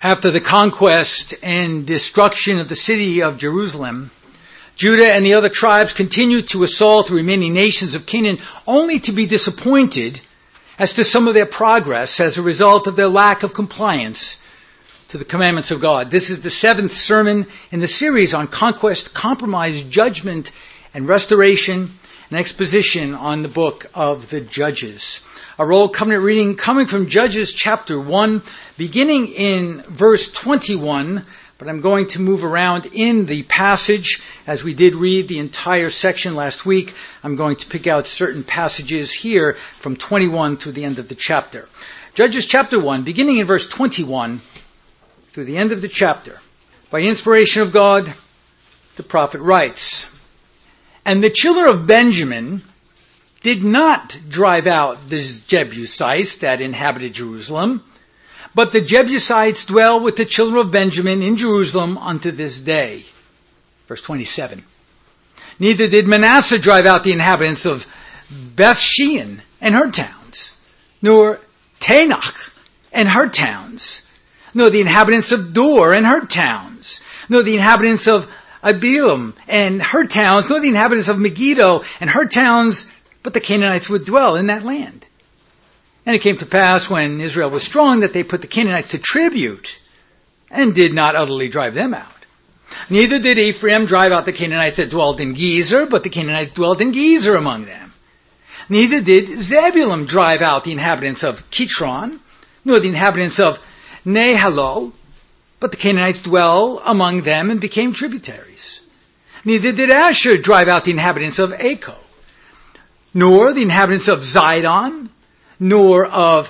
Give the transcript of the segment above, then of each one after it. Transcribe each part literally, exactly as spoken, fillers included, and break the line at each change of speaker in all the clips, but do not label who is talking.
After the conquest and destruction of the city of Jerusalem, Judah and the other tribes continued to assault the remaining nations of Canaan, only to be disappointed as to some of their progress as a result of their lack of compliance to the commandments of God. This is the seventh sermon in the series on conquest, compromise, judgment, and restoration, an exposition on the book of the Judges. Our Old Covenant reading coming from Judges chapter one, beginning in verse twenty-one, but I'm going to move around in the passage as we did read the entire section last week. I'm going to pick out certain passages here from twenty-one through the end of the chapter. Judges chapter one, beginning in verse twenty-one through the end of the chapter. By inspiration of God, the prophet writes, "And the children of Benjamin did not drive out the Jebusites that inhabited Jerusalem, but the Jebusites dwell with the children of Benjamin in Jerusalem unto this day." Verse twenty-seven. "Neither did Manasseh drive out the inhabitants of Bethshean and her towns, nor Tanach and her towns, nor the inhabitants of Dor and her towns, nor the inhabitants of Abilam and her towns, nor the inhabitants of Megiddo and her towns, but the Canaanites would dwell in that land. And it came to pass when Israel was strong that they put the Canaanites to tribute and did not utterly drive them out. Neither did Ephraim drive out the Canaanites that dwelled in Gezer, but the Canaanites dwelled in Gezer among them. Neither did Zebulun drive out the inhabitants of Kitron, nor the inhabitants of Nahalol, but the Canaanites dwell among them and became tributaries. Neither did Asher drive out the inhabitants of Acco, nor the inhabitants of Zidon, nor of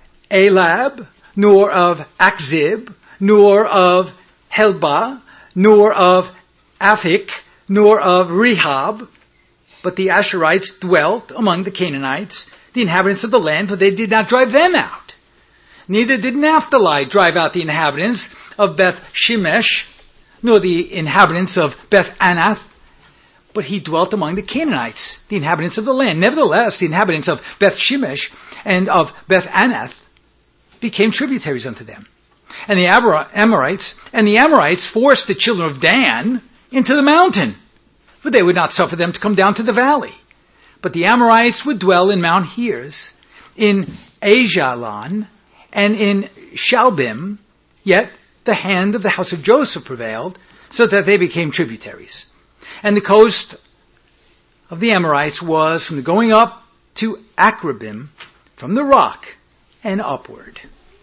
Elab, nor of Akzib, nor of Helba, nor of Aphik, nor of Rehob, but the Asherites dwelt among the Canaanites, the inhabitants of the land, for they did not drive them out. Neither did Naphtali drive out the inhabitants of Beth Shemesh, nor the inhabitants of Beth Anath, but he dwelt among the Canaanites, the inhabitants of the land. Nevertheless, the inhabitants of Beth Shemesh and of Beth Anath became tributaries unto them. And the Amorites and the Amorites forced the children of Dan into the mountain, for they would not suffer them to come down to the valley. But the Amorites would dwell in Mount Heres, in Ajalon, and in Shalbim, yet the hand of the house of Joseph prevailed, so that they became tributaries. And the coast of the Amorites was from the going up to Akrabim, from the rock and upward."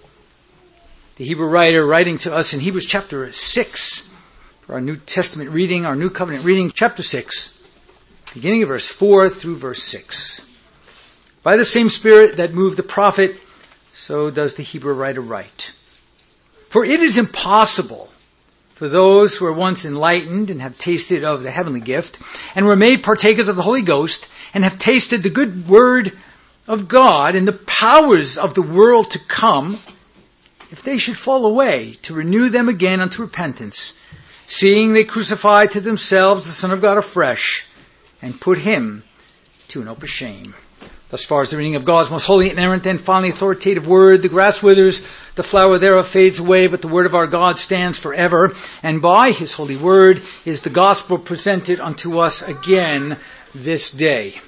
The Hebrew writer writing to us in Hebrews chapter six, for our New Testament reading, our New Covenant reading, chapter six, beginning of verse four through verse six. "By the same Spirit that moved the prophet, so does the Hebrew writer write. For it is impossible for those who are once enlightened and have tasted of the heavenly gift, and were made partakers of the Holy Ghost, and have tasted the good word of God and the powers of the world to come, if they should fall away, to renew them again unto repentance, seeing they crucify to themselves the Son of God afresh, and put him to an open shame." Thus far as the reading of God's most holy, inerrant, and finally authoritative word. The grass withers, the flower thereof fades away, but the word of our God stands forever. And by his holy word is the gospel presented unto us again this day.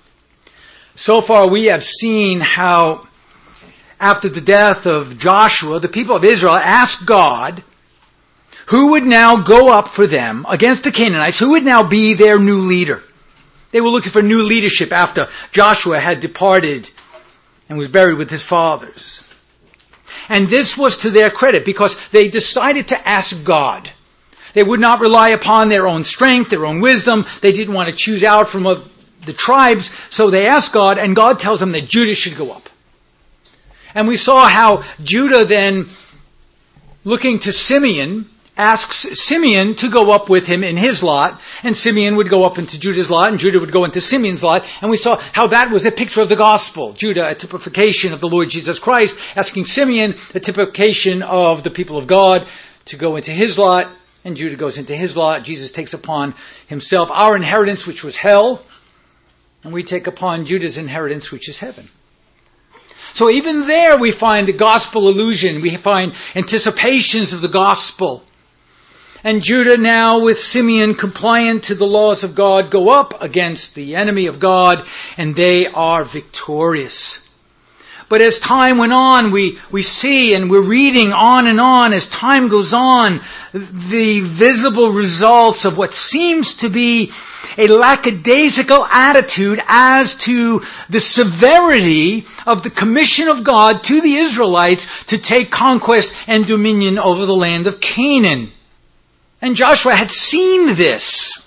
So far we have seen how after the death of Joshua, the people of Israel asked God who would now go up for them against the Canaanites, who would now be their new leader. They were looking for new leadership after Joshua had departed and was buried with his fathers. And this was to their credit because they decided to ask God. They would not rely upon their own strength, their own wisdom. They didn't want to choose out from the tribes. So they asked God, and God tells them that Judah should go up. And we saw how Judah then, looking to Simeon, asks Simeon to go up with him in his lot, and Simeon would go up into Judah's lot, and Judah would go into Simeon's lot, and we saw how that was a picture of the gospel. Judah, a typification of the Lord Jesus Christ, asking Simeon, a typification of the people of God, to go into his lot, and Judah goes into his lot. Jesus takes upon himself our inheritance, which was hell, and we take upon Judah's inheritance, which is heaven. So even there we find the gospel allusion. We find anticipations of the gospel. And Judah now, with Simeon compliant to the laws of God, go up against the enemy of God, and they are victorious. But as time went on, we, we see, and we're reading on and on, as time goes on, the visible results of what seems to be a lackadaisical attitude as to the severity of the commission of God to the Israelites to take conquest and dominion over the land of Canaan. And Joshua had seen this.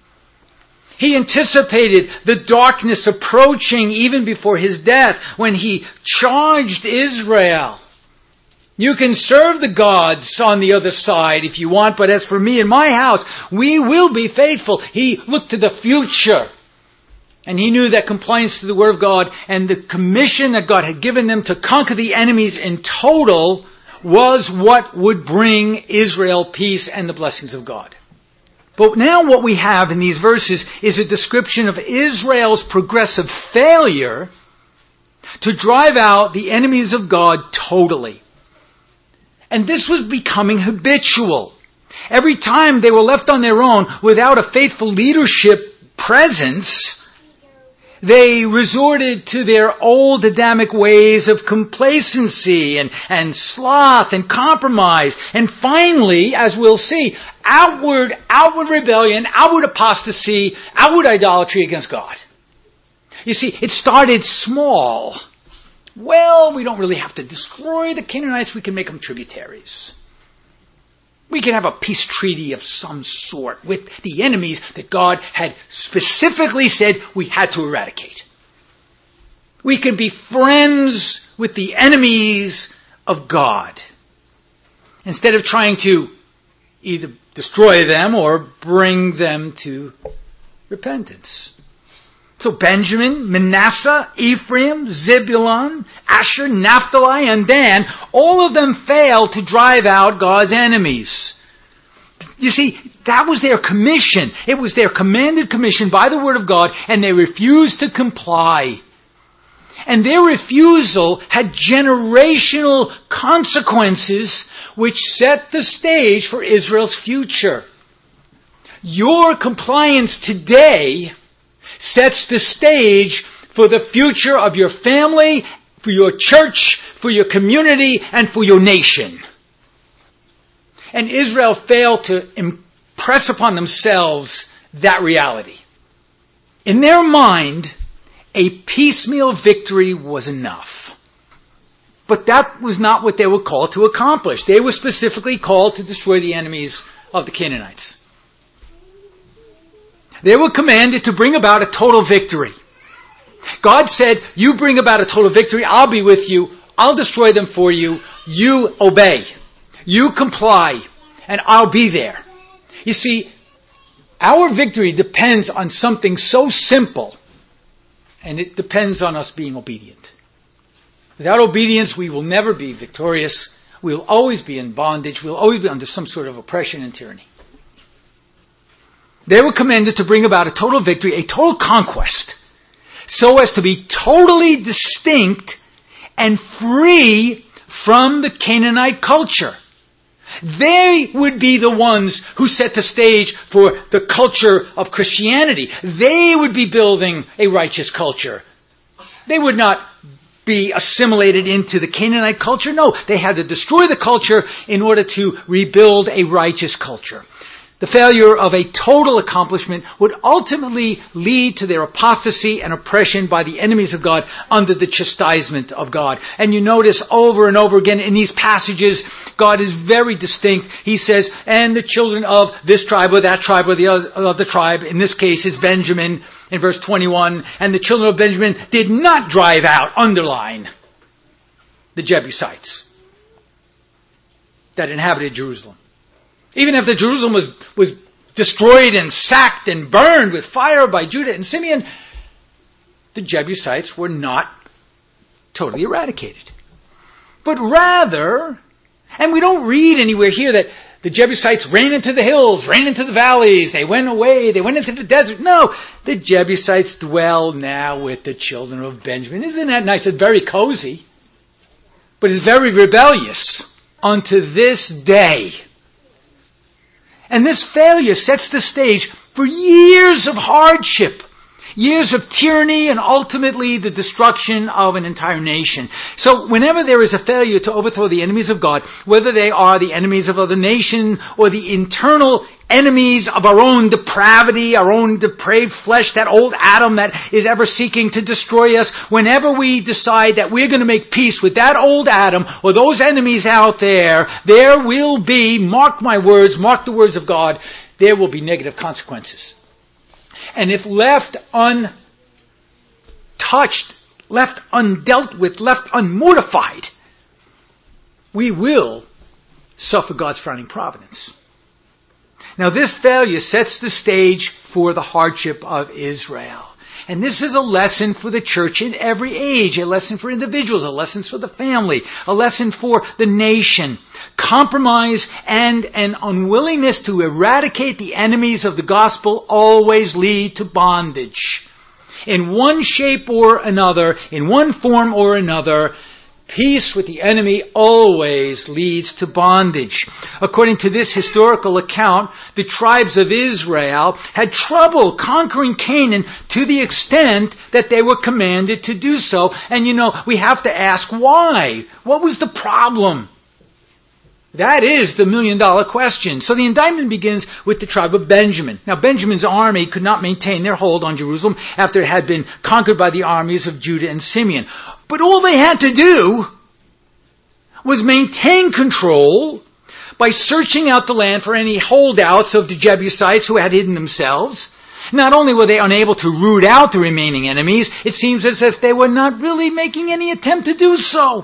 He anticipated the darkness approaching even before his death when he charged Israel. You can serve the gods on the other side if you want, but as for me and my house, we will be faithful. He looked to the future. And he knew that compliance to the Word of God and the commission that God had given them to conquer the enemies in total was what would bring Israel peace and the blessings of God. But now what we have in these verses is a description of Israel's progressive failure to drive out the enemies of God totally. And this was becoming habitual. Every time they were left on their own without a faithful leadership presence, they resorted to their old Adamic ways of complacency and, and sloth and compromise. And finally, as we'll see, outward, outward rebellion, outward apostasy, outward idolatry against God. You see, it started small. Well, we don't really have to destroy the Canaanites. We can make them tributaries. We can have a peace treaty of some sort with the enemies that God had specifically said we had to eradicate. We can be friends with the enemies of God instead of trying to either destroy them or bring them to repentance. So Benjamin, Manasseh, Ephraim, Zebulun, Asher, Naphtali, and Dan, all of them failed to drive out God's enemies. You see, that was their commission. It was their commanded commission by the Word of God, and they refused to comply. And their refusal had generational consequences which set the stage for Israel's future. Your compliance today sets the stage for the future of your family, for your church, for your community, and for your nation. And Israel failed to impress upon themselves that reality. In their mind, a piecemeal victory was enough. But that was not what they were called to accomplish. They were specifically called to destroy the enemies of the Canaanites. They were commanded to bring about a total victory. God said, you bring about a total victory, I'll be with you, I'll destroy them for you, you obey, you comply, and I'll be there. You see, our victory depends on something so simple, and it depends on us being obedient. Without obedience, we will never be victorious. We will always be in bondage. We will always be under some sort of oppression and tyranny. They were commanded to bring about a total victory, a total conquest, so as to be totally distinct and free from the Canaanite culture. They would be the ones who set the stage for the culture of Christianity. They would be building a righteous culture. They would not be assimilated into the Canaanite culture. No, they had to destroy the culture in order to rebuild a righteous culture. The failure of a total accomplishment would ultimately lead to their apostasy and oppression by the enemies of God under the chastisement of God. And you notice over and over again in these passages, God is very distinct. He says, and the children of this tribe or that tribe or the other, other tribe, in this case is Benjamin in verse twenty-one, and the children of Benjamin did not drive out, underline, the Jebusites that inhabited Jerusalem. Even after Jerusalem was, was destroyed and sacked and burned with fire by Judah and Simeon, the Jebusites were not totally eradicated. But rather, and we don't read anywhere here that the Jebusites ran into the hills, ran into the valleys, they went away, they went into the desert. No, the Jebusites dwell now with the children of Benjamin. Isn't that nice? It's very cozy. but is very rebellious unto this day. And this failure sets the stage for years of hardship, years of tyranny, and ultimately the destruction of an entire nation. So whenever there is a failure to overthrow the enemies of God, whether they are the enemies of other nations or the internal enemies of our own depravity, our own depraved flesh, that old Adam that is ever seeking to destroy us, whenever we decide that we're going to make peace with that old Adam or those enemies out there, there will be, mark my words, mark the words of God, there will be negative consequences. And if left untouched, left undealt with, left unmortified, we will suffer God's frowning providence. Now this failure sets the stage for the hardship of Israel. And this is a lesson for the church in every age, a lesson for individuals, a lesson for the family, a lesson for the nation. Compromise and an unwillingness to eradicate the enemies of the gospel always lead to bondage. In one shape or another, in one form or another, peace with the enemy always leads to bondage. According to this historical account, the tribes of Israel had trouble conquering Canaan to the extent that they were commanded to do so. And you know, we have to ask why? What was the problem? That is the million dollar question. So the indictment begins with the tribe of Benjamin. Now Benjamin's army could not maintain their hold on Jerusalem after it had been conquered by the armies of Judah and Simeon. But all they had to do was maintain control by searching out the land for any holdouts of the Jebusites who had hidden themselves. Not only were they unable to root out the remaining enemies, it seems as if they were not really making any attempt to do so.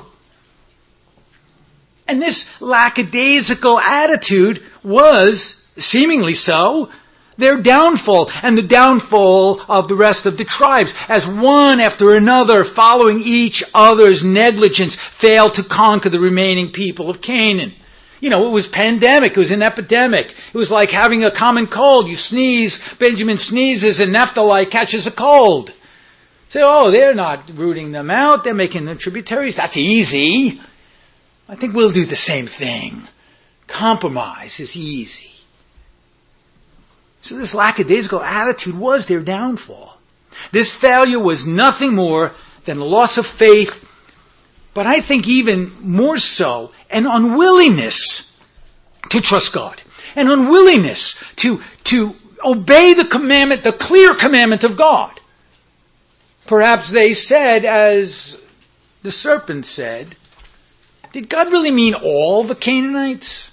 And this lackadaisical attitude was, seemingly so, their downfall and the downfall of the rest of the tribes, as one after another, following each other's negligence, failed to conquer the remaining people of Canaan. You know, it was pandemic, it was an epidemic. It was like having a common cold. You sneeze, Benjamin sneezes, and Naphtali catches a cold. Say, oh, they're not rooting them out, they're making them tributaries. That's easy. I think we'll do the same thing. Compromise is easy. So this lackadaisical attitude was their downfall. This failure was nothing more than a loss of faith, but I think even more so, an unwillingness to trust God. An unwillingness to, to obey the commandment, the clear commandment of God. Perhaps they said, as the serpent said, did God really mean all the Canaanites?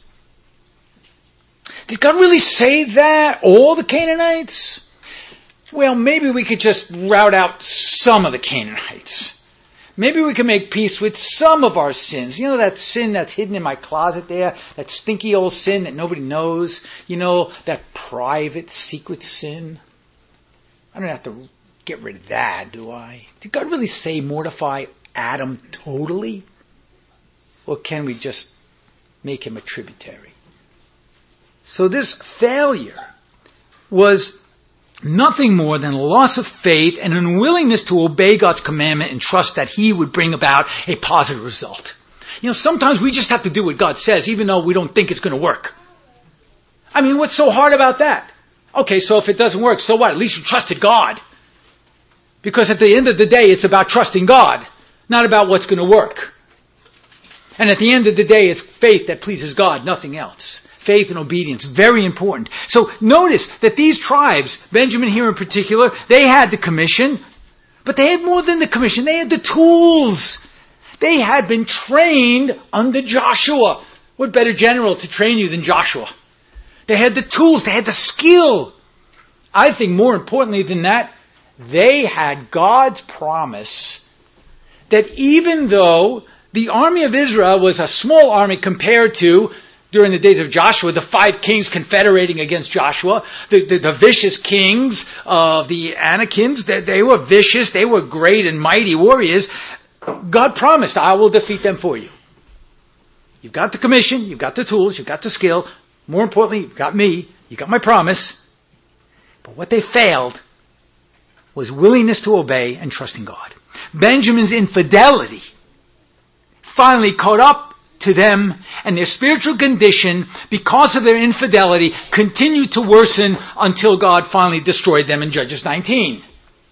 Did God really say that? All the Canaanites? Well, maybe we could just rout out some of the Canaanites. Maybe we can make peace with some of our sins. You know that sin that's hidden in my closet there? That stinky old sin that nobody knows? You know, that private, secret sin? I don't have to get rid of that, do I? Did God really say mortify Adam totally? Or can we just make him a tributary? So this failure was nothing more than a loss of faith and an unwillingness to obey God's commandment and trust that He would bring about a positive result. You know, sometimes we just have to do what God says, even though we don't think it's going to work. I mean, what's so hard about that? Okay, so if it doesn't work, so what? At least you trusted God. Because at the end of the day, it's about trusting God, not about what's going to work. And at the end of the day, it's faith that pleases God, nothing else. Faith and obedience, very important. So notice that these tribes, Benjamin here in particular, they had the commission, but they had more than the commission. They had the tools. They had been trained under Joshua. What better general to train you than Joshua? They had the tools. They had the skill. I think more importantly than that, they had God's promise that even though the army of Israel was a small army compared to, during the days of Joshua, the five kings confederating against Joshua, the, the, the vicious kings of the Anakims, they, they were vicious, they were great and mighty warriors. God promised, I will defeat them for you. You've got the commission, you've got the tools, you've got the skill. More importantly, you've got me, you got my promise. But what they failed was willingness to obey and trust in God. Benjamin's infidelity finally caught up to them, and their spiritual condition, because of their infidelity, continued to worsen until God finally destroyed them in Judges nineteen.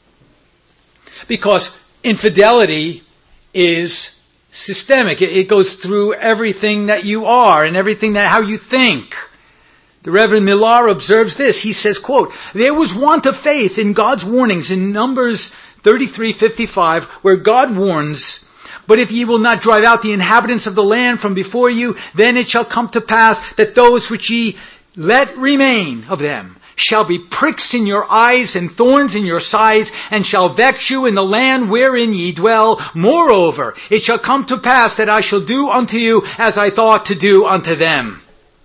Because infidelity is systemic. It goes through everything that you are and everything that how you think. The Reverend Millar observes this. He says, quote, "There was want of faith in God's warnings in Numbers thirty-three fifty-five, where God warns, 'But if ye will not drive out the inhabitants of the land from before you, then it shall come to pass that those which ye let remain of them shall be pricks in your eyes and thorns in your sides, and shall vex you in the land wherein ye dwell. Moreover, it shall come to pass that I shall do unto you as I thought to do unto them.'"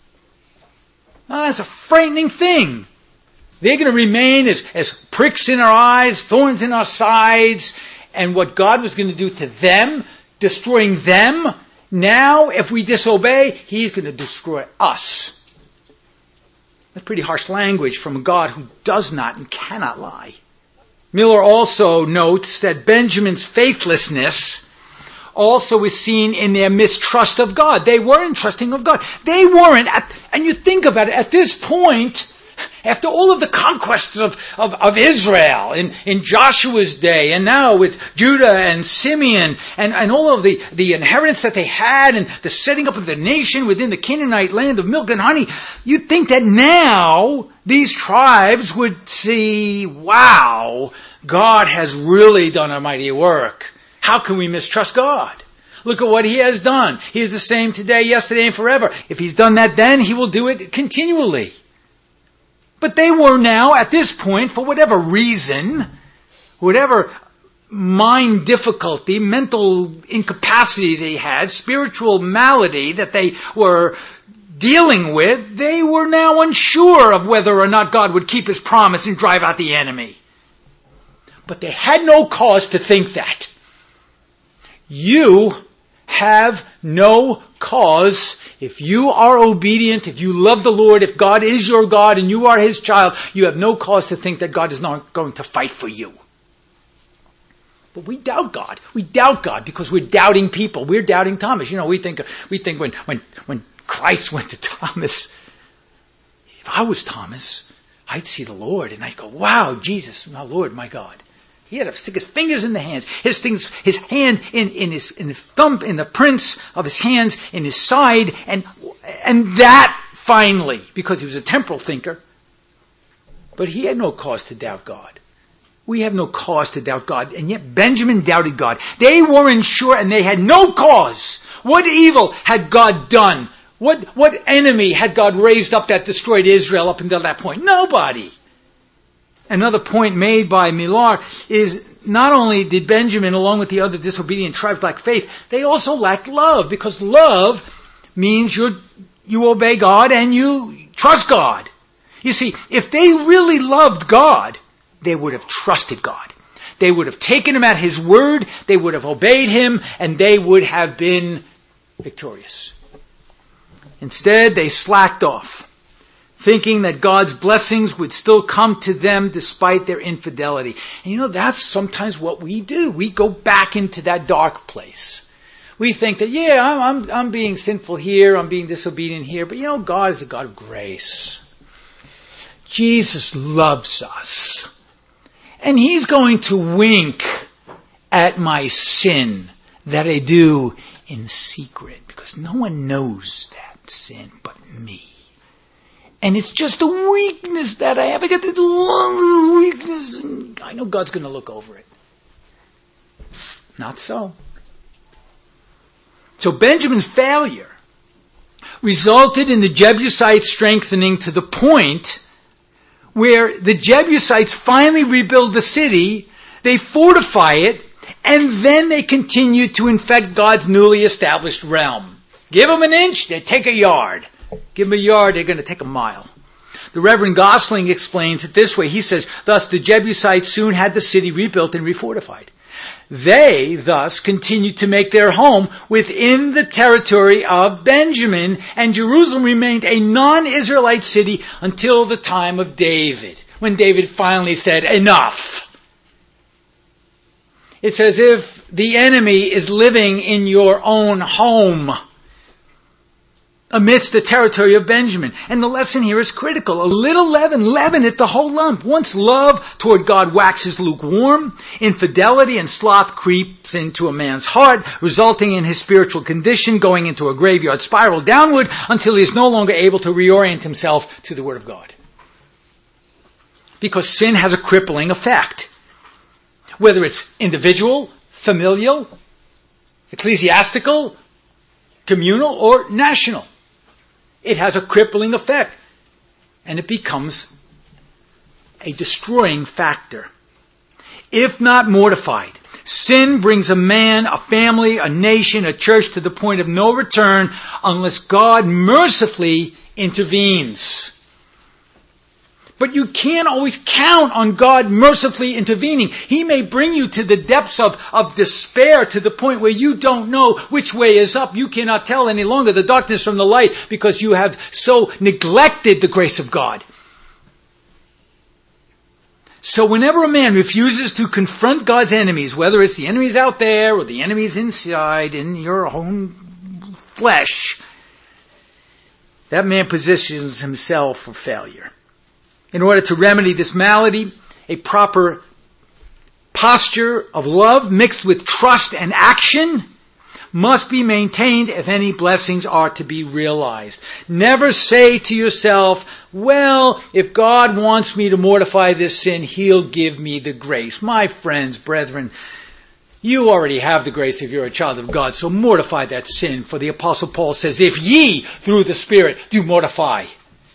Now, that's a frightening thing. They're going to remain as, as pricks in our eyes, thorns in our sides, and what God was going to do to them, destroying them, now, if we disobey, He's going to destroy us. That's pretty harsh language from a God who does not and cannot lie. Miller also notes that Benjamin's faithlessness also is seen in their mistrust of God. They weren't trusting of God. They weren't, at, and you think about it, at this point, after all of the conquests of, of, of Israel in, in Joshua's day, and now with Judah and Simeon, and, and all of the, the inheritance that they had, and the setting up of the nation within the Canaanite land of milk and honey, you'd think that now these tribes would see, wow, God has really done a mighty work. How can we mistrust God? Look at what He has done. He is the same today, yesterday, and forever. If He's done that then, He will do it continually. But they were now, at this point, for whatever reason, whatever mind difficulty, mental incapacity they had, spiritual malady that they were dealing with, they were now unsure of whether or not God would keep His promise and drive out the enemy. But they had no cause to think that. You have no cause, if you are obedient, if you love the Lord, if God is your God and you are His child, you have no cause to think that God is not going to fight for you. But we doubt God. We doubt God because we're doubting people. We're doubting Thomas. You know, we think we think when when when Christ went to Thomas, if I was Thomas, I'd see the Lord and I'd go, "Wow, Jesus, my Lord, my God." He had to stick his fingers in the hands, his things, his hand in, in his in his thumb, in the prints of his hands, in his side, and and that finally, because he was a temporal thinker. But he had no cause to doubt God. We have no cause to doubt God, and yet Benjamin doubted God. They weren't sure, and they had no cause. What evil had God done? What what enemy had God raised up that destroyed Israel up until that point? Nobody. Another point made by Millar is not only did Benjamin, along with the other disobedient tribes, lack faith, they also lacked love, because love means you you obey God and you trust God. You see, if they really loved God, they would have trusted God. They would have taken Him at His word, they would have obeyed Him, and they would have been victorious. Instead, they slacked off, thinking that God's blessings would still come to them despite their infidelity. And you know, that's sometimes what we do. We go back into that dark place. We think that, yeah, I'm, I'm, I'm being sinful here, I'm being disobedient here, but you know, God is a God of grace. Jesus loves us. And He's going to wink at my sin that I do in secret, because no one knows that sin but me. And it's just a weakness that I have. I got this one little weakness, and I know God's going to look over it. Not so. So Benjamin's failure resulted in the Jebusites strengthening to the point where the Jebusites finally rebuild the city, they fortify it, and then they continue to infect God's newly established realm. Give them an inch, they take a yard. Give them a yard, they're going to take a mile. The Reverend Gosling explains it this way. He says, thus the Jebusites soon had the city rebuilt and refortified. They thus continued to make their home within the territory of Benjamin, and Jerusalem remained a non-Israelite city until the time of David, when David finally said, enough. It's as if the enemy is living in your own home, amidst the territory of Benjamin. And the lesson here is critical. A little leaven, leaven it the whole lump. Once love toward God waxes lukewarm, infidelity and sloth creeps into a man's heart, resulting in his spiritual condition going into a graveyard spiral downward until he is no longer able to reorient himself to the Word of God. Because sin has a crippling effect. Whether it's individual, familial, ecclesiastical, communal, or national. It has a crippling effect. And it becomes a destroying factor. If not mortified, sin brings a man, a family, a nation, a church to the point of no return unless God mercifully intervenes. But you can't always count on God mercifully intervening. He may bring you to the depths of, of despair, to the point where you don't know which way is up. You cannot tell any longer the darkness from the light because you have so neglected the grace of God. So whenever a man refuses to confront God's enemies, whether it's the enemies out there or the enemies inside in your own flesh, that man positions himself for failure. In order to remedy this malady, a proper posture of love mixed with trust and action must be maintained if any blessings are to be realized. Never say to yourself, well, if God wants me to mortify this sin, He'll give me the grace. My friends, brethren, you already have the grace if you're a child of God, so mortify that sin. For the Apostle Paul says, if ye, through the Spirit, do mortify.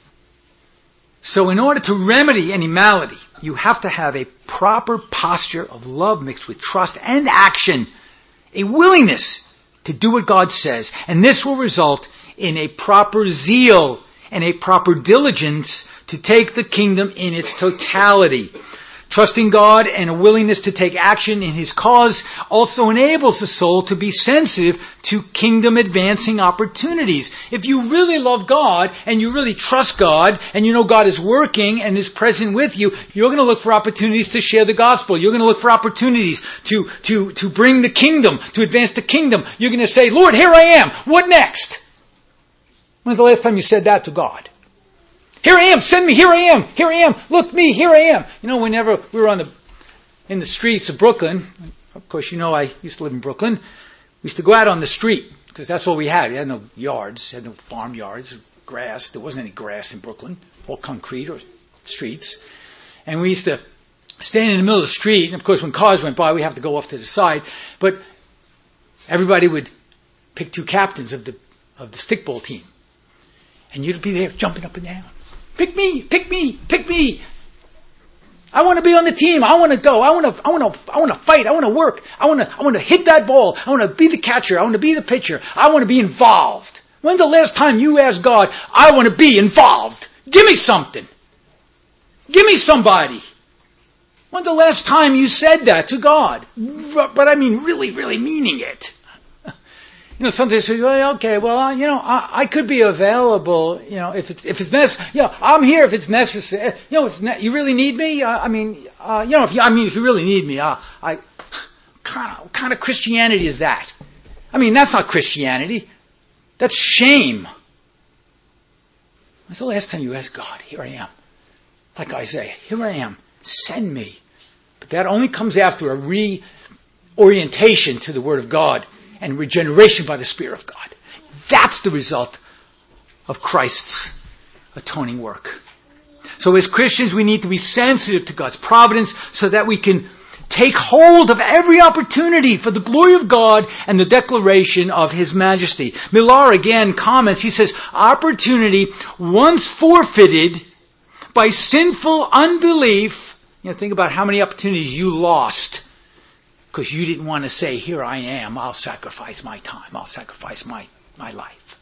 So in order to remedy any malady, you have to have a proper posture of love mixed with trust and action, a willingness to do what God says. And this will result in a proper zeal and a proper diligence to take the kingdom in its totality. Trusting God and a willingness to take action in His cause also enables the soul to be sensitive to kingdom advancing opportunities. If you really love God and you really trust God and you know God is working and is present with you, you're going to look for opportunities to share the gospel. You're going to look for opportunities to, to, to bring the kingdom, to advance the kingdom. You're going to say, Lord, here I am. What next? When's the last time you said that to God? Here I am, send me, here I am, here I am, look me, here I am. You know, whenever we were on the in the streets of Brooklyn, of course you know I used to live in Brooklyn, we used to go out on the street, because that's all we had. We had no yards, had no farm yards, grass. There wasn't any grass in Brooklyn, all concrete or streets. And we used to stand in the middle of the street, and of course when cars went by, we have to go off to the side, but everybody would pick two captains of the of the stickball team. And you'd be there jumping up and down. Pick me, pick me, pick me. I want to be on the team. I want to go. I want to, I want to, I want to fight. I want to work. I want to, I want to hit that ball. I want to be the catcher. I want to be the pitcher. I want to be involved. When's the last time you asked God, I want to be involved? Give me something. Give me somebody. When's the last time you said that to God? But I mean, really, really meaning it. You know, sometimes you say, well, okay, well, you know, I, I could be available, you know, if it's, if it's necessary, you know, I'm here if it's necessary. You know, if it's ne- you really need me? Uh, I mean, uh, you know, if you, I mean, if you really need me, uh, I, kind of, what kind of Christianity is that? I mean, that's not Christianity. That's shame. When's the last time you asked God, here I am? Like Isaiah, here I am, send me. But that only comes after a reorientation to the Word of God. And regeneration by the Spirit of God. That's the result of Christ's atoning work. So as Christians, we need to be sensitive to God's providence so that we can take hold of every opportunity for the glory of God and the declaration of His majesty. Millar again comments, he says, opportunity once forfeited by sinful unbelief. You know, think about how many opportunities you lost because you didn't want to say, here I am, I'll sacrifice my time, I'll sacrifice my, my life.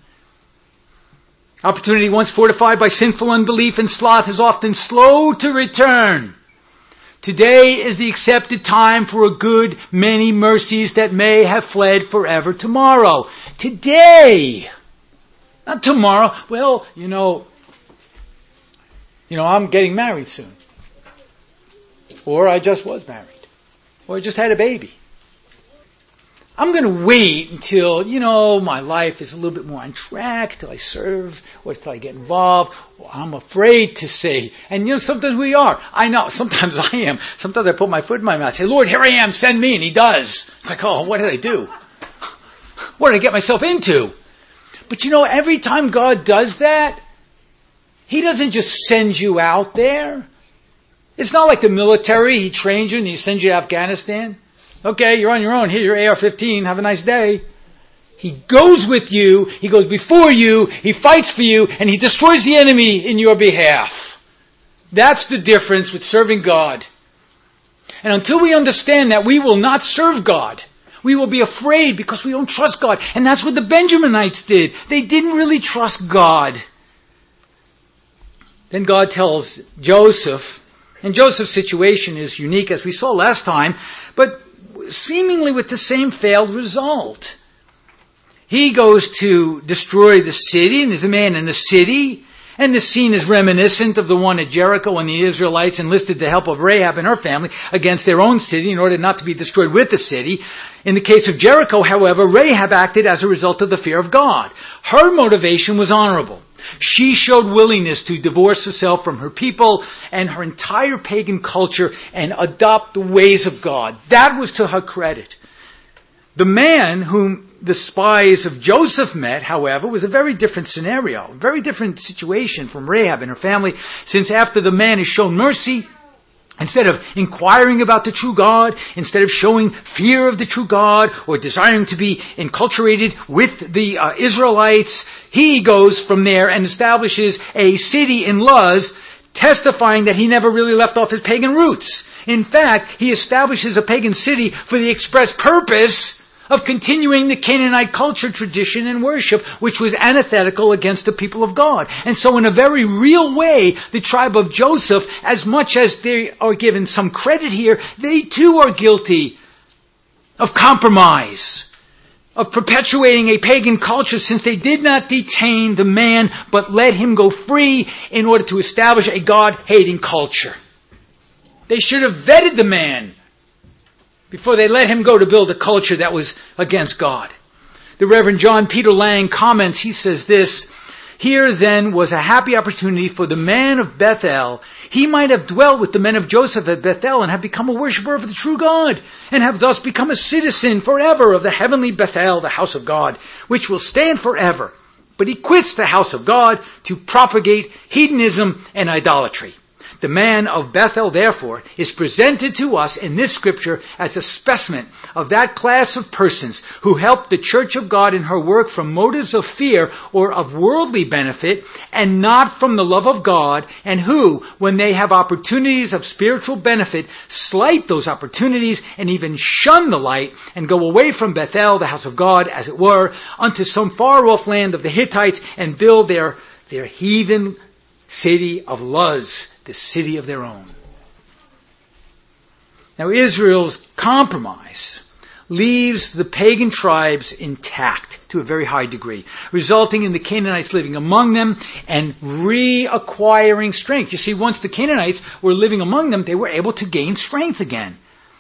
Opportunity once fortified by sinful unbelief and sloth is often slow to return. Today is the accepted time for a good many mercies that may have fled forever tomorrow. Today! Not tomorrow. Well, you know, you know, I'm getting married soon. Or I just was married. Or I just had a baby. I'm going to wait until, you know, my life is a little bit more on track, till I serve, or till I get involved. Well, I'm afraid to say. And, you know, sometimes we are. I know. Sometimes I am. Sometimes I put my foot in my mouth and say, Lord, here I am. Send me. And he does. It's like, oh, what did I do? What did I get myself into? But, you know, every time God does that, he doesn't just send you out there. It's not like the military. He trains you and he sends you to Afghanistan. Okay, you're on your own. Here's your A R fifteen. Have a nice day. He goes with you. He goes before you. He fights for you. And he destroys the enemy in your behalf. That's the difference with serving God. And until we understand that, we will not serve God. We will be afraid because we don't trust God. And that's what the Benjaminites did. They didn't really trust God. Then God tells Joseph, and Joseph's situation is unique as we saw last time, but seemingly with the same failed result. He goes to destroy the city, and there's a man in the city, and the scene is reminiscent of the one at Jericho when the Israelites enlisted the help of Rahab and her family against their own city in order not to be destroyed with the city. In the case of Jericho, however, Rahab acted as a result of the fear of God. Her motivation was honorable. She showed willingness to divorce herself from her people and her entire pagan culture and adopt the ways of God. That was to her credit. The man whom the spies of Joseph met, however, was a very different scenario, a very different situation from Rahab and her family, since after the man is shown mercy, instead of inquiring about the true God, instead of showing fear of the true God or desiring to be enculturated with the uh, Israelites, he goes from there and establishes a city in Luz, testifying that he never really left off his pagan roots. In fact, he establishes a pagan city for the express purpose of continuing the Canaanite culture, tradition, and worship, which was antithetical against the people of God. And so in a very real way, the tribe of Joseph, as much as they are given some credit here, they too are guilty of compromise, of perpetuating a pagan culture, since they did not detain the man, but let him go free in order to establish a God-hating culture. They should have vetted the man before they let him go to build a culture that was against God. The Reverend John Peter Lang comments, he says this, "Here then was a happy opportunity for the man of Bethel. He might have dwelt with the men of Joseph at Bethel and have become a worshiper of the true God, and have thus become a citizen forever of the heavenly Bethel, the house of God, which will stand forever. But he quits the house of God to propagate hedonism and idolatry. The man of Bethel, therefore, is presented to us in this scripture as a specimen of that class of persons who help the church of God in her work from motives of fear or of worldly benefit, and not from the love of God, and who, when they have opportunities of spiritual benefit, slight those opportunities and even shun the light and go away from Bethel, the house of God, as it were, unto some far-off land of the Hittites and build their, their heathen city of Luz, the city of their own." Now Israel's compromise leaves the pagan tribes intact to a very high degree, resulting in the Canaanites living among them and reacquiring strength. You see, once the Canaanites were living among them, they were able to gain strength again.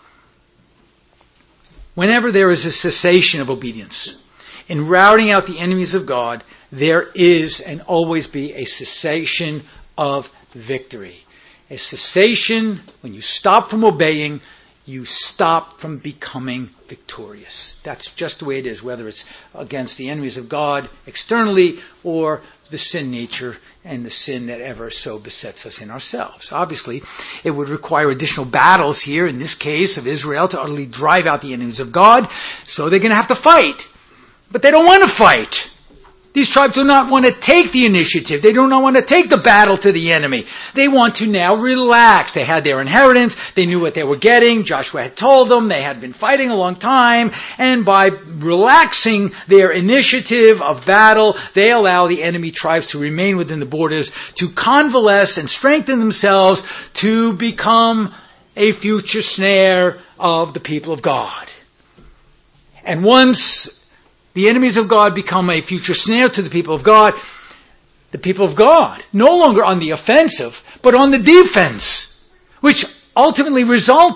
Whenever there is a cessation of obedience in routing out the enemies of God, there is and always be a cessation of victory. A cessation, when you stop from obeying, you stop from becoming victorious. That's just the way it is, whether it's against the enemies of God externally or the sin nature and the sin that ever so besets us in ourselves. Obviously, it would require additional battles here, in this case of Israel, to utterly drive out the enemies of God. So they're going to have to fight. But they don't want to fight. These tribes do not want to take the initiative. They do not want to take the battle to the enemy. They want to now relax. They had their inheritance. They knew what they were getting. Joshua had told them. They had been fighting a long time. And by relaxing their initiative of battle, they allow the enemy tribes to remain within the borders, to convalesce and strengthen themselves to become a future snare of the people of God. And once the enemies of God become a future snare to the people of God, the people of God, no longer on the offensive, but on the defense, which ultimately resulted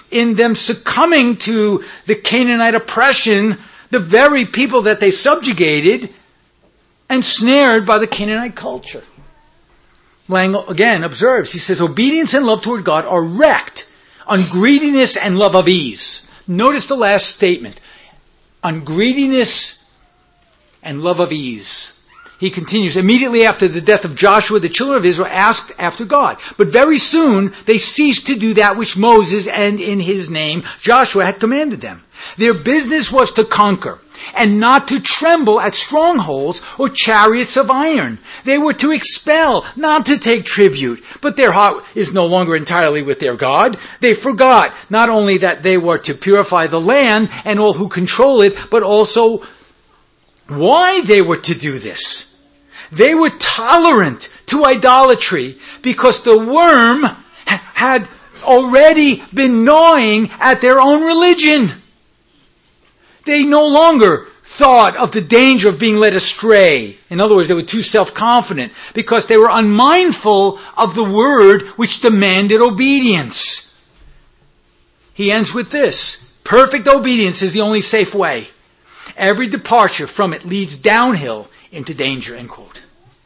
in them succumbing to the Canaanite oppression, the very people that they subjugated, ensnared by the Canaanite culture. Lang again observes, he says, obedience and love toward God are wrecked on greediness and love of ease. Notice the last statement, on greediness and love of ease. He continues, immediately after the death of Joshua, the children of Israel asked after God. But very soon they ceased to do that which Moses and in his name Joshua had commanded them. Their business was to conquer and not to tremble at strongholds or chariots of iron. They were to expel, not to take tribute. But their heart is no longer entirely with their God. They forgot not only that they were to purify the land and all who control it, but also why they were to do this. They were tolerant to idolatry because the worm had already been gnawing at their own religion. They no longer thought of the danger of being led astray. In other words, they were too self-confident because they were unmindful of the word which demanded obedience. He ends with this. Perfect obedience is the only safe way. Every departure from it leads downhill into danger, end quote.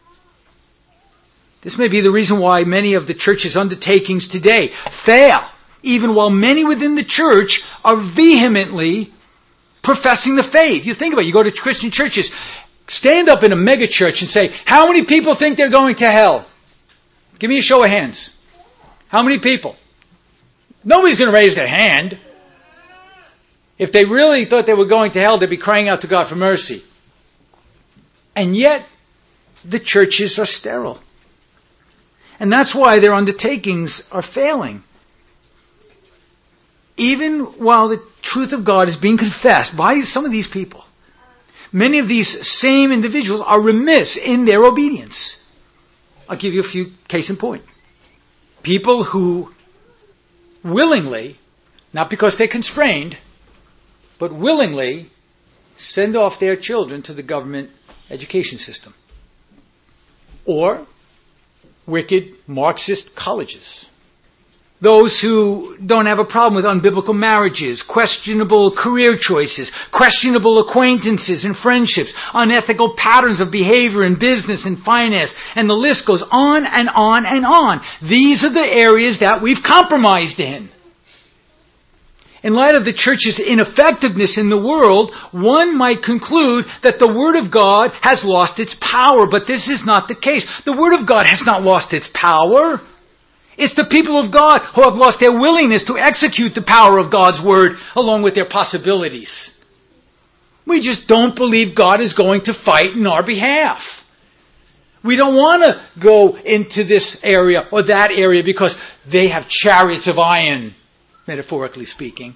This may be the reason why many of the church's undertakings today fail, even while many within the church are vehemently professing the faith. You think about it, you go to Christian churches, stand up in a mega church and say, how many people think they're going to hell? Give me a show of hands. How many people? Nobody's going to raise their hand. If they really thought they were going to hell, they'd be crying out to God for mercy. And yet, the churches are sterile. And that's why their undertakings are failing. Even while the truth of God is being confessed by some of these people, many of these same individuals are remiss in their obedience. I'll give you a few case in point. People who willingly, not because they're constrained, but willingly send off their children to the government education system. Or wicked Marxist colleges. Those who don't have a problem with unbiblical marriages, questionable career choices, questionable acquaintances and friendships, unethical patterns of behavior in business and finance, and the list goes on and on and on. These are the areas that we've compromised in. In light of the church's ineffectiveness in the world, one might conclude that the Word of God has lost its power, but this is not the case. The Word of God has not lost its power. It's the people of God who have lost their willingness to execute the power of God's Word along with their possibilities. We just don't believe God is going to fight in our behalf. We don't want to go into this area or that area because they have chariots of iron, metaphorically speaking.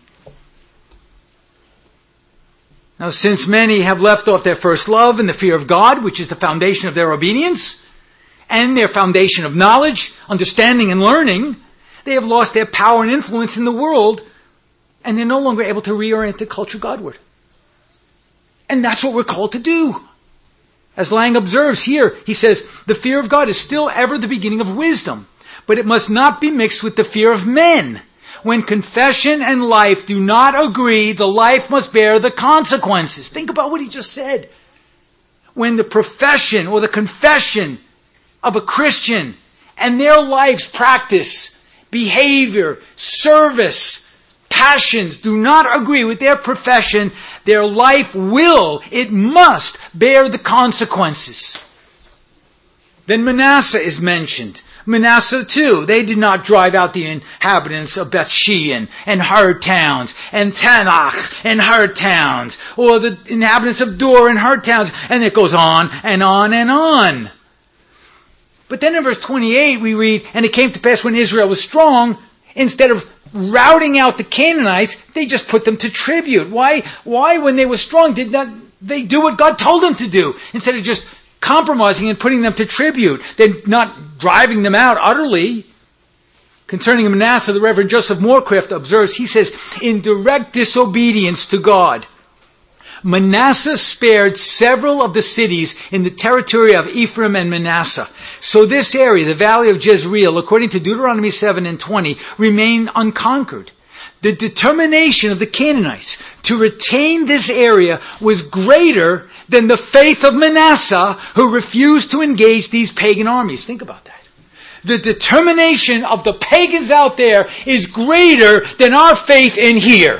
Now, since many have left off their first love and the fear of God, which is the foundation of their obedience, and their foundation of knowledge, understanding, and learning, they have lost their power and influence in the world, and they're no longer able to reorient the culture Godward. And that's what we're called to do. As Lang observes here, he says, the fear of God is still ever the beginning of wisdom, but it must not be mixed with the fear of men. When confession and life do not agree, the life must bear the consequences. Think about what he just said. When the profession or the confession of a Christian and their life's practice, behavior, service, passions do not agree with their profession, their life will, it must bear the consequences. Then Manasseh is mentioned. Manasseh too, they did not drive out the inhabitants of Beth-shean and her towns, and Tanakh and her towns, or the inhabitants of Dor and her towns, and it goes on and on and on. But then in verse twenty-eight we read, and it came to pass when Israel was strong, instead of routing out the Canaanites, they just put them to tribute. Why, why when they were strong did not they do what God told them to do, instead of just compromising and putting them to tribute? They're not driving them out utterly. Concerning Manasseh, the Reverend Joseph Moorcraft observes, he says, in direct disobedience to God, Manasseh spared several of the cities in the territory of Ephraim and Manasseh. So this area, the valley of Jezreel, according to Deuteronomy seven and twenty, remained unconquered. the determination of the Canaanites to retain this area was greater than the faith of Manasseh, who refused to engage these pagan armies. Think about that. The determination of the pagans out there is greater than our faith in here.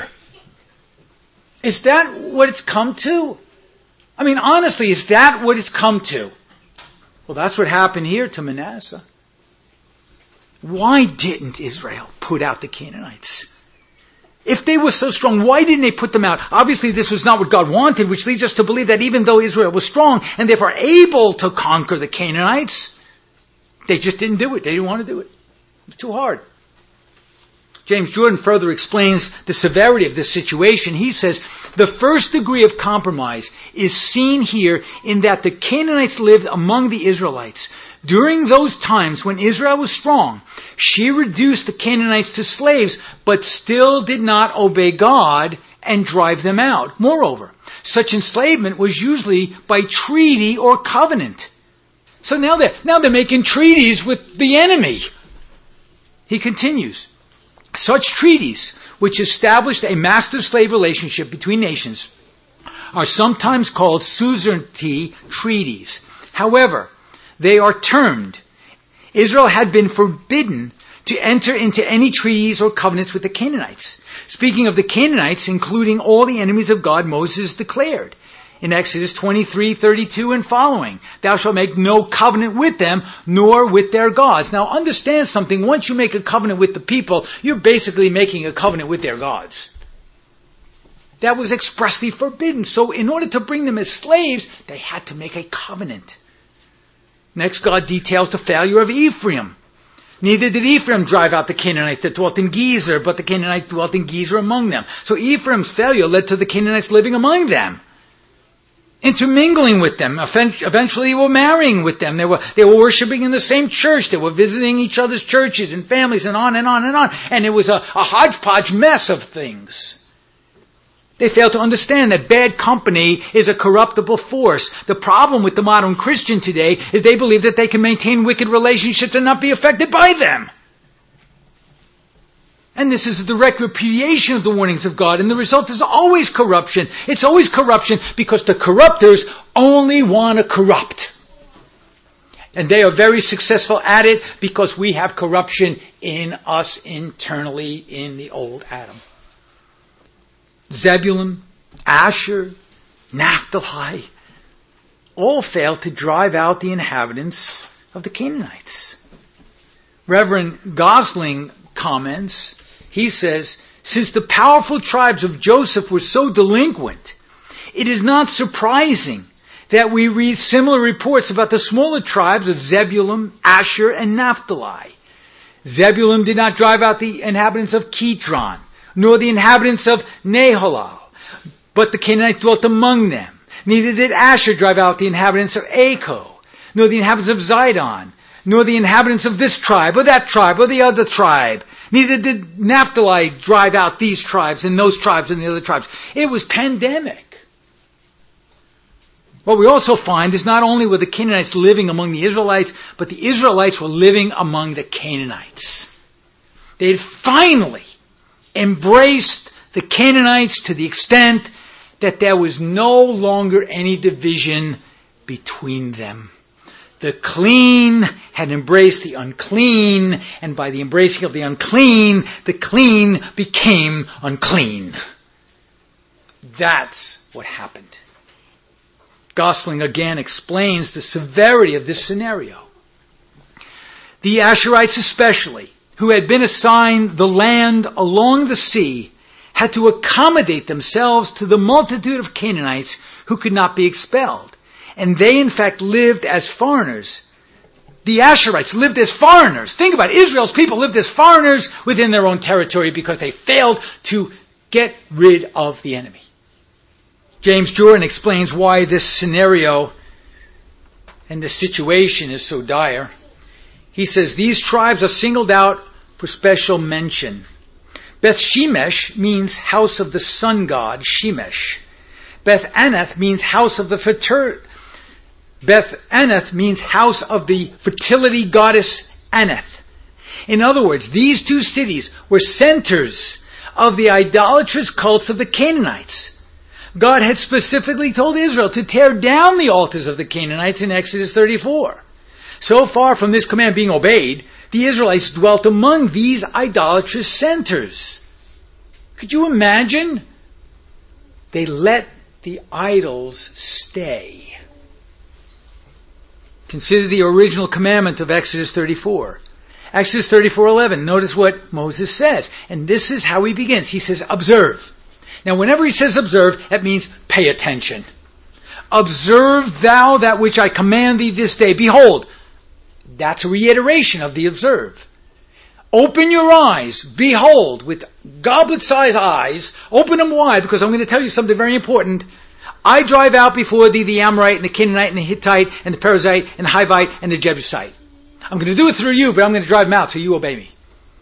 Is that what it's come to? I mean, honestly, is that what it's come to? Well, that's what happened here to Manasseh. Why didn't Israel put out the Canaanites? If they were so strong, why didn't they put them out? Obviously, this was not what God wanted, which leads us to believe that even though Israel was strong and therefore able to conquer the Canaanites, they just didn't do it. They didn't want to do it. It was too hard. James Jordan further explains the severity of this situation. He says, the first degree of compromise is seen here in that the Canaanites lived among the Israelites. During those times when Israel was strong, she reduced the Canaanites to slaves, but still did not obey God and drive them out. Moreover, such enslavement was usually by treaty or covenant. So now they're, now they're making treaties with the enemy. He continues, such treaties, which established a master-slave relationship between nations, are sometimes called suzerainty treaties. However, they are termed. Israel had been forbidden to enter into any treaties or covenants with the Canaanites. Speaking of the Canaanites, including all the enemies of God, Moses declared in Exodus twenty-three thirty-two and following, thou shalt make no covenant with them, nor with their gods. Now understand something. Once you make a covenant with the people, you're basically making a covenant with their gods. That was expressly forbidden. So in order to bring them as slaves, they had to make a covenant. Next, God details the failure of Ephraim. Neither did Ephraim drive out the Canaanites that dwelt in Gezer, but the Canaanites dwelt in Gezer among them. So Ephraim's failure led to the Canaanites living among them, intermingling with them. Eventually they were marrying with them. They were, they were worshiping in the same church. They were visiting each other's churches and families and on and on and on. And it was a, a hodgepodge mess of things. They fail to understand that bad company is a corruptible force. The problem with the modern Christian today is they believe that they can maintain wicked relationships and not be affected by them. And this is a direct repudiation of the warnings of God. And the result is always corruption. It's always corruption because the corruptors only want to corrupt. And they are very successful at it because we have corruption in us internally in the old Adam. Zebulun, Asher, Naphtali, all failed to drive out the inhabitants of the Canaanites. Reverend Gosling comments, he says, since the powerful tribes of Joseph were so delinquent, it is not surprising that we read similar reports about the smaller tribes of Zebulun, Asher, and Naphtali. Zebulun did not drive out the inhabitants of Kitron, nor the inhabitants of Nahalal, but the Canaanites dwelt among them. Neither did Asher drive out the inhabitants of Acho, nor the inhabitants of Zidon, nor the inhabitants of this tribe, or that tribe, or the other tribe. Neither did Naphtali drive out these tribes, and those tribes, and the other tribes. It was pandemic. What we also find is not only were the Canaanites living among the Israelites, but the Israelites were living among the Canaanites. They had finally embraced the Canaanites to the extent that there was no longer any division between them. The clean had embraced the unclean, and by the embracing of the unclean, the clean became unclean. That's what happened. Gosling again explains the severity of this scenario. The Asherites especially, who had been assigned the land along the sea, had to accommodate themselves to the multitude of Canaanites who could not be expelled. And they, in fact, lived as foreigners. The Asherites lived as foreigners. Think about it. Israel's people lived as foreigners within their own territory because they failed to get rid of the enemy. James Jordan explains why this scenario and this situation is so dire. He says, these tribes are singled out for special mention. Beth Shemesh means house of the sun god, Shemesh. Beth Anath means house of the fertility. Beth Anath means house of the fertility goddess Anath. In other words, these two cities were centers of the idolatrous cults of the Canaanites. God had specifically told Israel to tear down the altars of the Canaanites in Exodus thirty-four. So far from this command being obeyed, the Israelites dwelt among these idolatrous centers. Could you imagine? They let the idols stay. Consider the original commandment of Exodus thirty-four. Exodus thirty-four eleven. Notice what Moses says. And this is how he begins. He says, observe. Now, whenever he says observe, that means pay attention. Observe thou that which I command thee this day. Behold, that's a reiteration of the observe. Open your eyes. Behold, with goblet-sized eyes, open them wide, because I'm going to tell you something very important. I drive out before thee the Amorite and the Canaanite and the Hittite and the Perizzite and the Hivite and the Jebusite. I'm going to do it through you, but I'm going to drive them out so you obey me.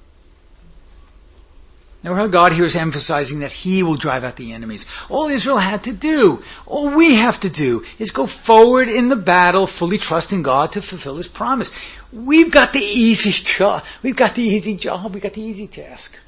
Now, how God here is emphasizing that He will drive out the enemies. All Israel had to do, all we have to do, is go forward in the battle, fully trusting God to fulfill His promise. We've got the easy job. We've got the easy job. We've got the easy task.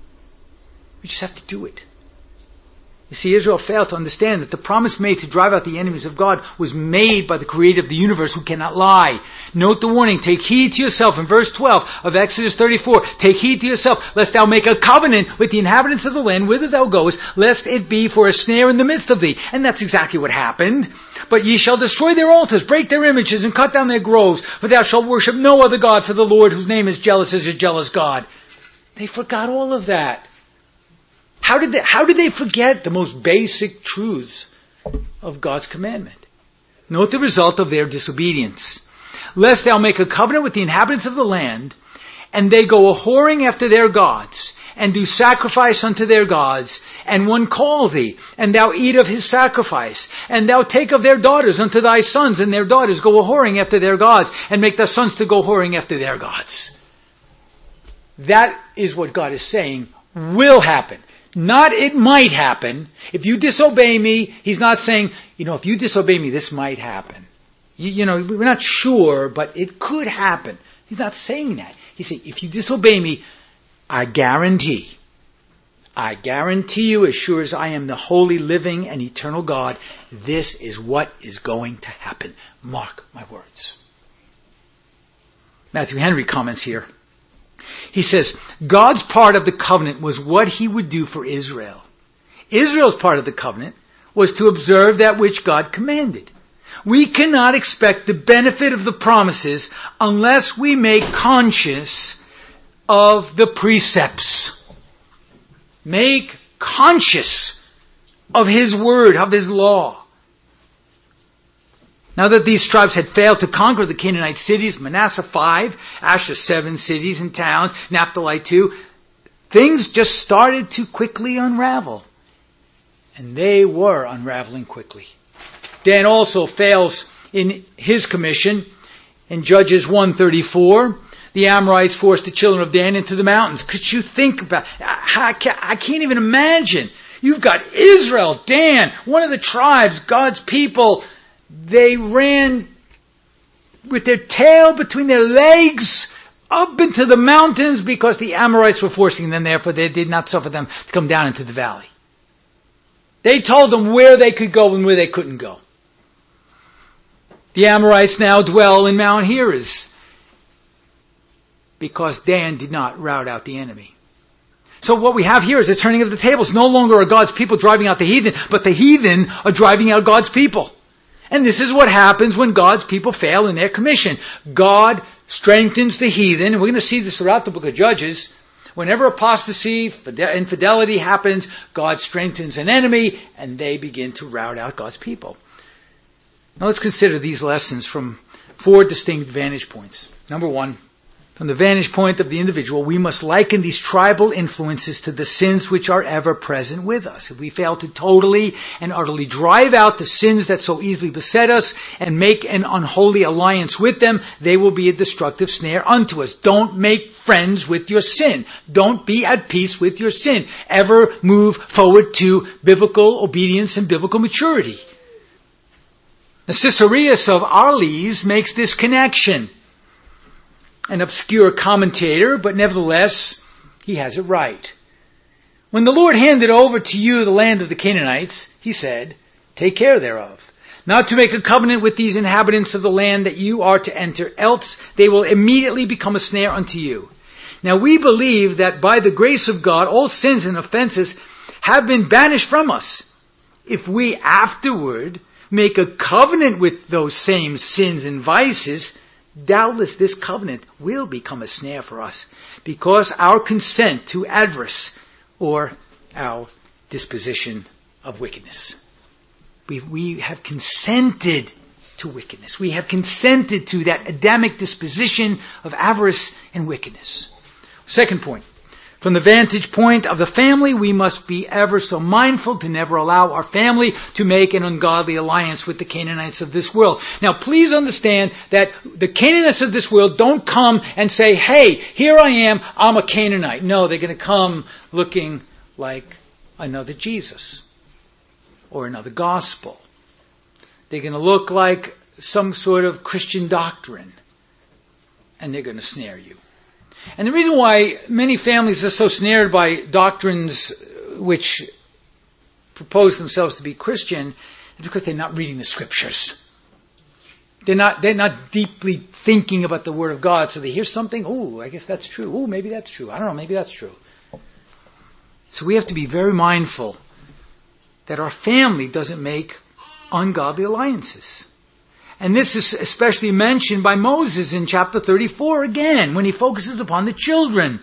We just have to do it. You see, Israel failed to understand that the promise made to drive out the enemies of God was made by the Creator of the universe, who cannot lie. Note the warning, take heed to yourself in verse twelve of Exodus thirty-four. Take heed to yourself, lest thou make a covenant with the inhabitants of the land whither thou goest, lest it be for a snare in the midst of thee. And that's exactly what happened. But ye shall destroy their altars, break their images, and cut down their groves, for thou shalt worship no other God, for the Lord, whose name is jealous, is a jealous God. They forgot all of that. How did they, how did they forget the most basic truths of God's commandment? Note the result of their disobedience. Lest thou make a covenant with the inhabitants of the land, and they go a-whoring after their gods, and do sacrifice unto their gods, and one call thee, and thou eat of his sacrifice, and thou take of their daughters unto thy sons, and their daughters go a-whoring after their gods, and make thy sons to go whoring after their gods. That is what God is saying will happen. Not it might happen. If you disobey me, He's not saying, you know, if you disobey me, this might happen. You, you know, we're not sure, but it could happen. He's not saying that. He's saying, if you disobey me, I guarantee, I guarantee you, as sure as I am the holy, living, and eternal God, this is what is going to happen. Mark my words. Matthew Henry comments here. He says, God's part of the covenant was what He would do for Israel. Israel's part of the covenant was to observe that which God commanded. We cannot expect the benefit of the promises unless we make conscious of the precepts. Make conscious of His word, of His law. Now that these tribes had failed to conquer the Canaanite cities, Manasseh five, Asher seven cities and towns, Naphtali two, things just started to quickly unravel. And they were unraveling quickly. Dan also fails in his commission. In Judges one thirty-four, the Amorites forced the children of Dan into the mountains. Could you think about, I can't even imagine. You've got Israel, Dan, one of the tribes, God's people. They ran with their tail between their legs up into the mountains because the Amorites were forcing them there, for they did not suffer them to come down into the valley. They told them where they could go and where they couldn't go. The Amorites now dwell in Mount Heres because Dan did not rout out the enemy. So what we have here is a turning of the tables. No longer are God's people driving out the heathen, but the heathen are driving out God's people. And this is what happens when God's people fail in their commission. God strengthens the heathen, and we're going to see this throughout the book of Judges. Whenever apostasy, infidelity happens, God strengthens an enemy, and they begin to rout out God's people. Now let's consider these lessons from four distinct vantage points. Number one, from the vantage point of the individual, we must liken these tribal influences to the sins which are ever present with us. If we fail to totally and utterly drive out the sins that so easily beset us and make an unholy alliance with them, they will be a destructive snare unto us. Don't make friends with your sin. Don't be at peace with your sin. Ever move forward to biblical obedience and biblical maturity. Now, Caesarius of Arles makes this connection. An obscure commentator, but nevertheless, he has it right. When the Lord handed over to you the land of the Canaanites, he said, take care thereof, not to make a covenant with these inhabitants of the land that you are to enter, else they will immediately become a snare unto you. Now we believe that by the grace of God, all sins and offenses have been banished from us. If we afterward make a covenant with those same sins and vices, doubtless this covenant will become a snare for us, because our consent to adverse, or our disposition of wickedness. We, we have consented to wickedness. We have consented to that Adamic disposition of avarice and wickedness. Second point. From the vantage point of the family, we must be ever so mindful to never allow our family to make an ungodly alliance with the Canaanites of this world. Now, please understand that the Canaanites of this world don't come and say, hey, here I am, I'm a Canaanite. No, they're going to come looking like another Jesus or another gospel. They're going to look like some sort of Christian doctrine, and they're going to snare you. And the reason why many families are so snared by doctrines which propose themselves to be Christian is because they're not reading the scriptures. They're not, they're not deeply thinking about the Word of God. So they hear something, oh, I guess that's true. Oh, maybe that's true. I don't know, maybe that's true. So we have to be very mindful that our family doesn't make ungodly alliances. And this is especially mentioned by Moses in chapter thirty-four again, when he focuses upon the children.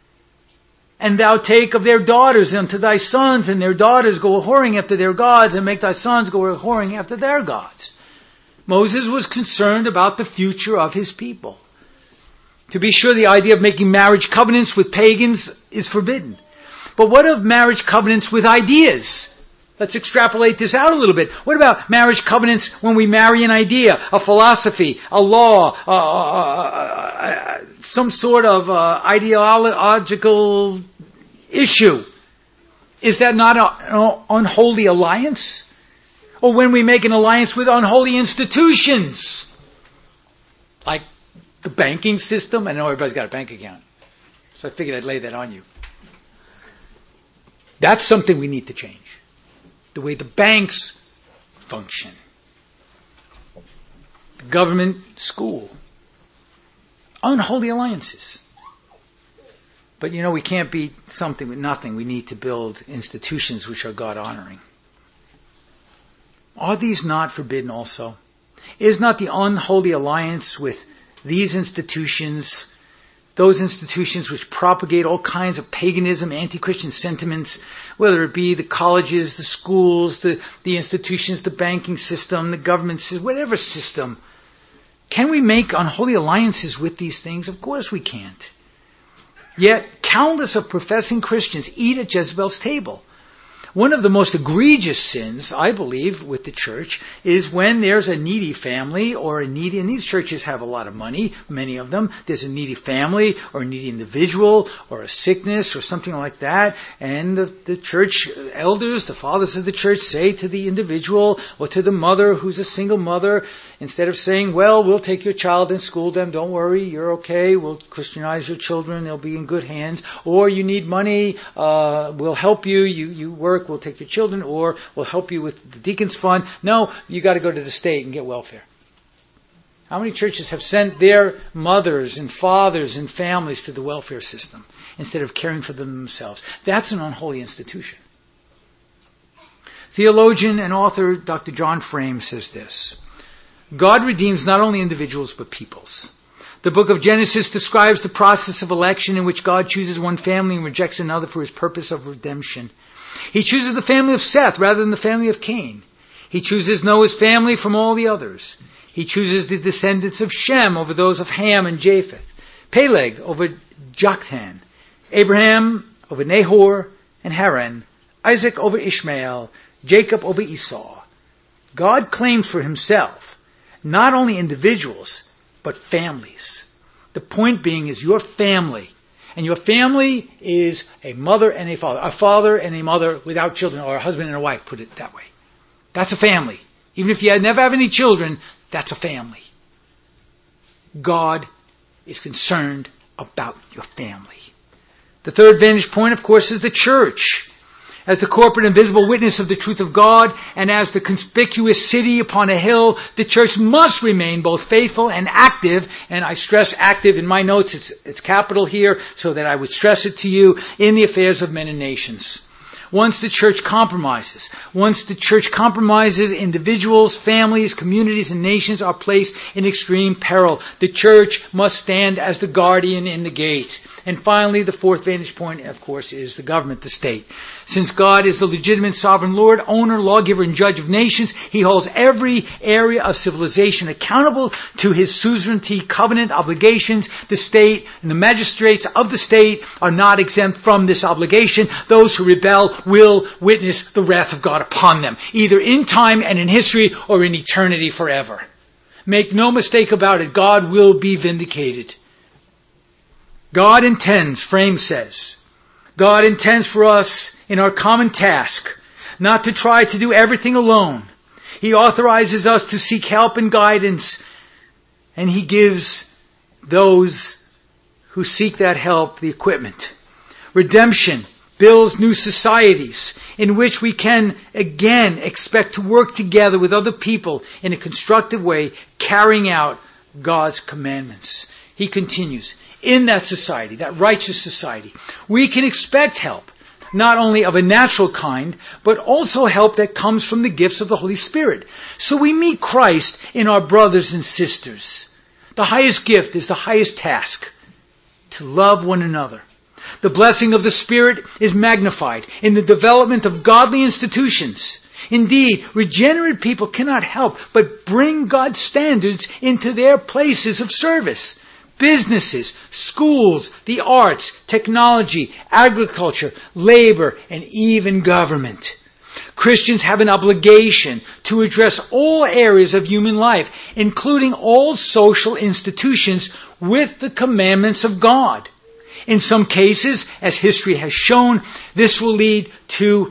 And thou take of their daughters unto thy sons, and their daughters go a-whoring after their gods, and make thy sons go a-whoring after their gods. Moses was concerned about the future of his people. To be sure, the idea of making marriage covenants with pagans is forbidden. But what of marriage covenants with ideas? Let's extrapolate this out a little bit. What about marriage covenants when we marry an idea, a philosophy, a law, uh, uh, uh, some sort of uh, ideological issue? Is that not an unholy alliance? Or when we make an alliance with unholy institutions, like the banking system? I know everybody's got a bank account, so I figured I'd lay that on you. That's something we need to change. The way the banks function. The government, school. Unholy alliances. But you know, we can't beat something with nothing. We need to build institutions which are God-honoring. Are these not forbidden also? Is not the unholy alliance with these institutions, those institutions which propagate all kinds of paganism, anti-Christian sentiments, whether it be the colleges, the schools, the, the institutions, the banking system, the government system, whatever system. Can we make unholy alliances with these things? Of course we can't. Yet, countless of professing Christians eat at Jezebel's table. One of the most egregious sins, I believe, with the church is when there's a needy family or a needy, and these churches have a lot of money, many of them, there's a needy family or a needy individual or a sickness or something like that, and the, the church elders, the fathers of the church say to the individual or to the mother who's a single mother, instead of saying, well, we'll take your child and school them, don't worry, you're okay, we'll Christianize your children, they'll be in good hands, or you need money, uh, we'll help you, you, you work, we'll take your children, or we'll help you with the deacon's fund. No, you got to go to the state and get welfare. How many churches have sent their mothers and fathers and families to the welfare system instead of caring for them themselves? That's an unholy institution. Theologian and author Doctor John Frame says this: God redeems not only individuals but peoples. The book of Genesis describes the process of election in which God chooses one family and rejects another for his purpose of redemption. He chooses the family of Seth rather than the family of Cain. He chooses Noah's family from all the others. He chooses the descendants of Shem over those of Ham and Japheth, Peleg over Joktan, Abraham over Nahor and Haran, Isaac over Ishmael, Jacob over Esau. God claims for himself not only individuals, but families. The point being is your family. And your family is a mother and a father. A father and a mother without children, or a husband and a wife, put it that way. That's a family. Even if you never have any children, that's a family. God is concerned about your family. The third vantage point, of course, is the church. As the corporate and visible witness of the truth of God, and as the conspicuous city upon a hill, the church must remain both faithful and active, and I stress active in my notes, it's, it's capital here, so that I would stress it to you, in the affairs of men and nations. Once the church compromises, once the church compromises, individuals, families, communities, and nations are placed in extreme peril. The church must stand as the guardian in the gate. And finally, the fourth vantage point, of course, is the government, the state. Since God is the legitimate sovereign Lord, owner, lawgiver, and judge of nations, He holds every area of civilization accountable to His suzerainty, covenant obligations. The state and the magistrates of the state are not exempt from this obligation. Those who rebel will witness the wrath of God upon them, either in time and in history or in eternity forever. Make no mistake about it, God will be vindicated. God intends, Frame says, God intends for us in our common task not to try to do everything alone. He authorizes us to seek help and guidance, and He gives those who seek that help the equipment. Redemption builds new societies in which we can again expect to work together with other people in a constructive way, carrying out God's commandments. He continues, in that society, that righteous society, we can expect help, not only of a natural kind, but also help that comes from the gifts of the Holy Spirit. So we meet Christ in our brothers and sisters. The highest gift is the highest task, to love one another. The blessing of the Spirit is magnified in the development of godly institutions. Indeed, regenerate people cannot help but bring God's standards into their places of service. Businesses, schools, the arts, technology, agriculture, labor, and even government. Christians have an obligation to address all areas of human life, including all social institutions, with the commandments of God. In some cases, as history has shown, this will lead to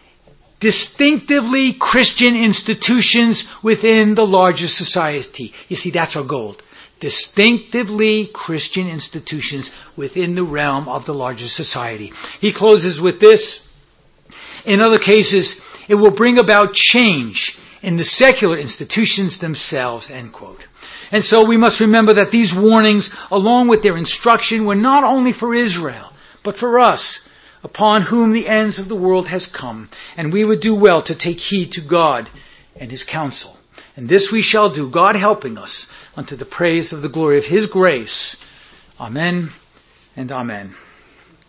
distinctively Christian institutions within the larger society. You see, that's our goal. Distinctively Christian institutions within the realm of the larger society. He closes with this. In other cases, it will bring about change in the secular institutions themselves, end quote. And so we must remember that these warnings, along with their instruction, were not only for Israel, but for us, upon whom the ends of the world has come. And we would do well to take heed to God and His counsel. And this we shall do, God helping us, unto the praise of the glory of His grace. Amen and amen.